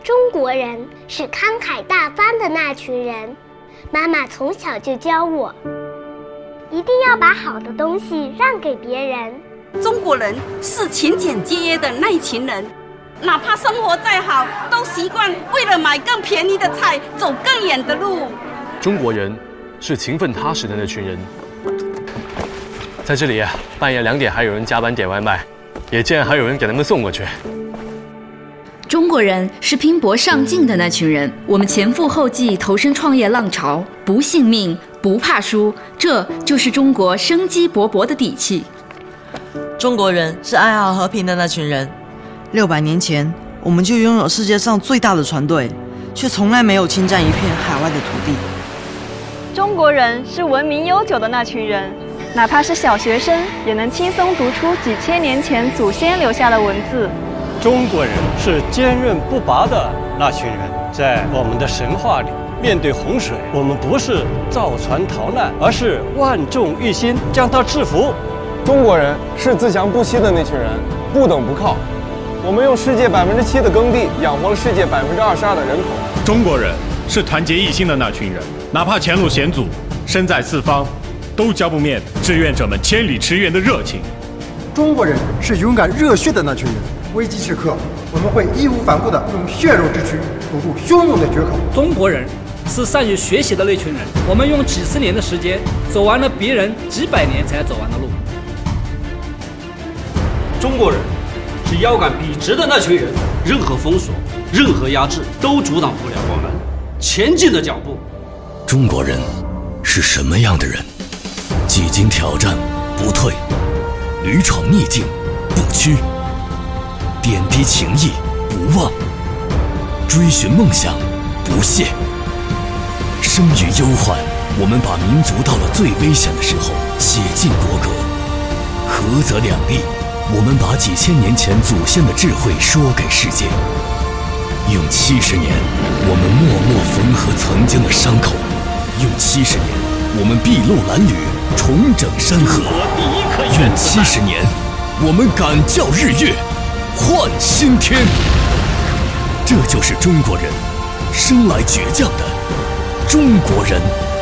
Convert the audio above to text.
中国人是慷慨大方的那群人。妈妈从小就教我，一定要把好的东西让给别人。 中国人是勤俭节约的那一群人，哪怕生活再好，都习惯为了买更便宜的菜，走更远的路。 中国人是勤奋踏实的那群人。在这里啊，半夜2点还有人加班点外卖，也竟然还有人给他们送过去。 中国人是拼搏上进的那群人，我们前赴后继投身创业浪潮，不信命，不怕输，这就是中国生机勃勃的底气。 中国人是爱好和平的那群人。600年前，我们就拥有世界上最大的船队，却从来没有侵占一片海外的土地。 中国人是文明悠久的那群人，哪怕是小学生，也能轻松读出几千年前祖先留下的文字。 中国人是坚韧不拔的那群人，在我们的神话里，面对洪水，我们不是造船逃难，而是万众一心将它制服。 中国人是自强不息的那群人，不等不靠。我们用世界7%的耕地养活了世界22%的人口。 中国人是团结一心的那群人，哪怕前路险阻，身在四方，都浇不灭志愿者们千里驰援的热情。 中国人是勇敢热血的那群人，危机时刻，我们会义无反顾地用血肉之躯守住汹涌的决口。 中国人是善于学习的那群人，我们用几十年的时间走完了别人几百年才走完的路。 中国人是腰杆笔直的那群人，任何封锁，任何压制都阻挡不了我们前进的脚步。 中国人是什么样的人？几经挑战不退，屡闯逆境不屈，点滴情谊不忘，追寻梦想不懈。生于忧患，我们把民族到了最危险的时候写进国歌；合则两利，我们把几千年前祖先的智慧说给世界。用70年，我们默默缝合曾经的伤口；用70年，我们筚路蓝缕，重整山河；用70年，我们敢叫日月，换新天。这就是中国人，生来倔强的中国人。